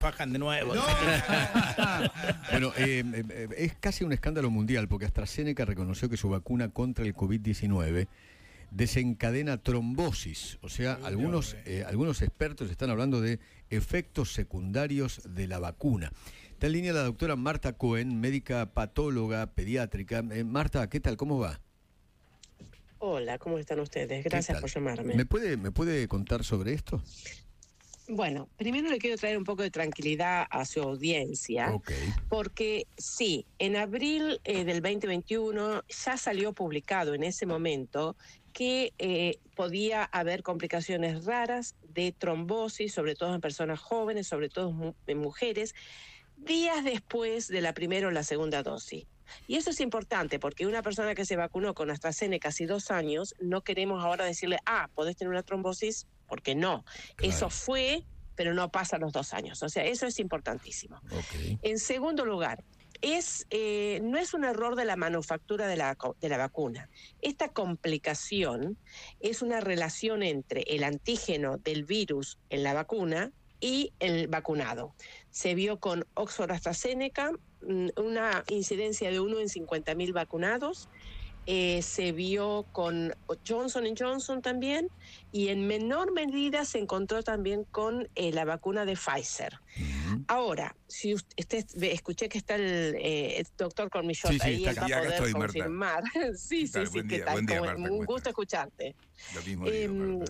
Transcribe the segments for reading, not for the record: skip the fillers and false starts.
Fajan de nuevo. No. Bueno, es casi un escándalo mundial porque AstraZeneca reconoció que su vacuna contra el COVID-19 desencadena trombosis. O sea, algunos expertos están hablando de efectos secundarios de la vacuna. Está en línea la doctora Marta Cohen, médica patóloga pediátrica. Marta, ¿qué tal? ¿Cómo va? Hola, ¿cómo están ustedes? Gracias por llamarme. ¿Me puede contar sobre esto? Bueno, primero le quiero traer un poco de tranquilidad a su audiencia, porque sí, en abril del 2021 ya salió publicado en ese momento que podía haber complicaciones raras de trombosis, sobre todo en personas jóvenes, sobre todo en mujeres, días después de la primera o la segunda dosis. Y eso es importante porque una persona que se vacunó con AstraZeneca hace 2 años, no queremos ahora decirle, podés tener una trombosis, porque no. Claro. Eso fue, pero no pasa los 2 años. O sea, eso es importantísimo. En segundo lugar, no es un error de la manufactura de la vacuna. Esta complicación es una relación entre el antígeno del virus en la vacuna y el vacunado. Se vio con Oxford AstraZeneca una incidencia de 1 en 50.000 vacunados. Se vio con Johnson & Johnson también, y en menor medida se encontró también con la vacuna de Pfizer. Ahora, si usted escuché que está el doctor Cormillot ahí, él va a poder confirmar. Sí, ¿qué tal? Un gusto escucharte. Lo mismo digo,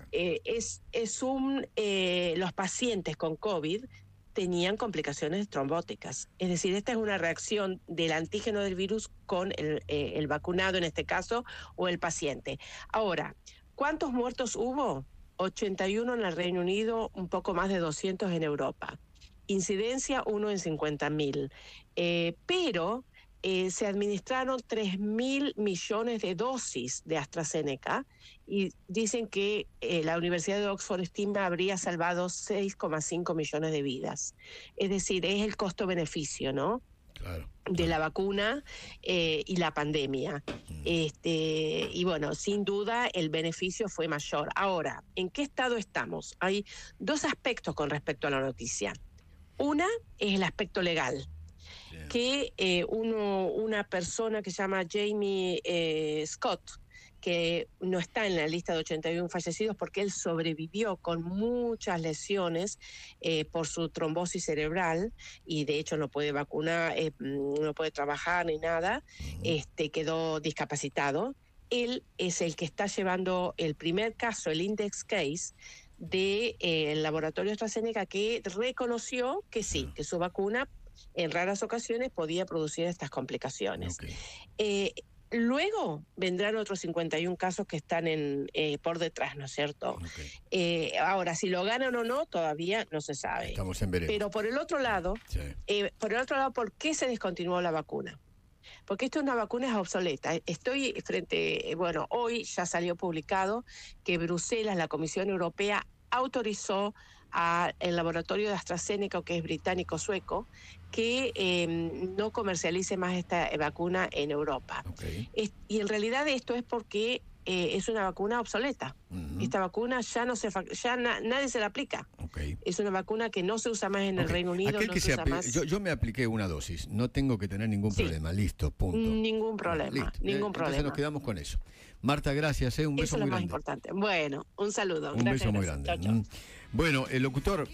los pacientes con COVID tenían complicaciones trombóticas. Es decir, esta es una reacción del antígeno del virus con el vacunado en este caso, o el paciente. Ahora, ¿cuántos muertos hubo? 81 en el Reino Unido, un poco más de 200 en Europa. Incidencia 1 en 50.000. Pero se administraron 3.000 millones de dosis de AstraZeneca y dicen que la Universidad de Oxford estima habría salvado 6,5 millones de vidas. Es decir, es el costo-beneficio, ¿no? Claro. De la vacuna y la pandemia. Y bueno, sin duda el beneficio fue mayor. Ahora, ¿en qué estado estamos? Hay 2 aspectos con respecto a la noticia. Una es el aspecto legal. Que una persona que se llama Jamie Scott, que no está en la lista de 81 fallecidos porque él sobrevivió con muchas lesiones por su trombosis cerebral, y de hecho no puede vacunar, no puede trabajar ni nada, quedó discapacitado. Él es el que está llevando el primer caso, el index case, del laboratorio AstraZeneca, que reconoció que sí, que su vacuna en raras ocasiones podía producir estas complicaciones. Luego vendrán otros 51 casos que están por detrás, ¿no es cierto? Ahora, si lo ganan o no, todavía no se sabe. Estamos en veremos. Pero por el otro lado, ¿por qué se descontinuó la vacuna? Porque esto es una vacuna obsoleta. Hoy ya salió publicado que Bruselas, la Comisión Europea, autorizó al laboratorio de AstraZeneca, que es británico-sueco, que no comercialice más esta vacuna en Europa. Y en realidad esto es porque es una vacuna obsoleta. Esta vacuna ya nadie se la aplica. Es una vacuna que no se usa más en el Reino Unido. Yo me apliqué una dosis, no tengo que tener ningún problema, listo, punto. Ningún problema, Entonces nos quedamos con eso. Marta, gracias, un beso muy grande. Eso es lo más importante. Bueno, un saludo. Un beso muy grande. Chau, chau. Bueno, el locutor...